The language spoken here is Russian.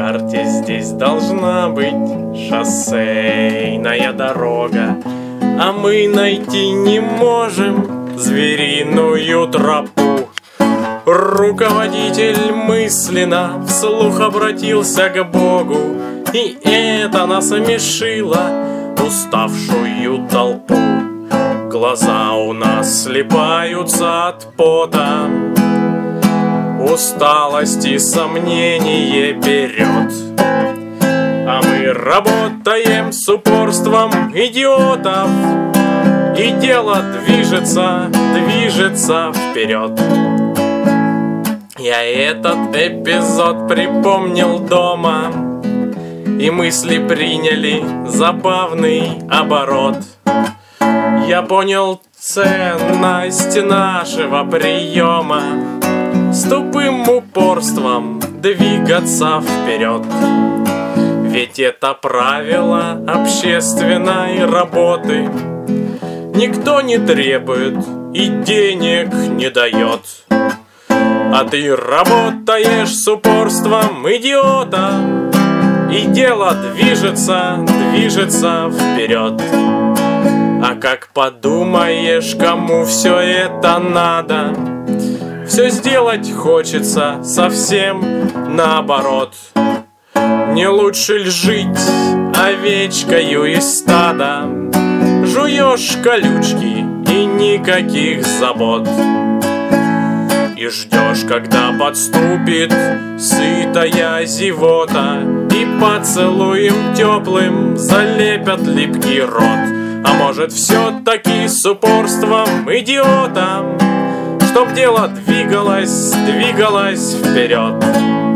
карте здесь должна быть шоссейная дорога, а мы найти не можем звериную тропу. Руководитель мысленно вслух обратился к Богу, и это насмешило уставшую толпу. Глаза у нас слипаются от пота, усталость и сомнение берет, а мы работаем с упорством идиотов, и дело движется вперед. Я этот эпизод припомнил дома, и мысли приняли забавный оборот. Я понял ценность нашего приема, с тупым упорством двигаться вперед. Ведь это правило общественной работы никто не требует и денег не дает. А ты работаешь с упорством идиота, и дело движется вперед. А как подумаешь, кому все это надо, все сделать хочется совсем наоборот. Не лучше ли жить овечкою из стада? Жуешь колючки и никаких забот, и ждешь, когда подступит сытая зевота, и поцелуем теплым залепят липкий рот. А может, все-таки с упорством идиота, чтоб дело двигалось вперед.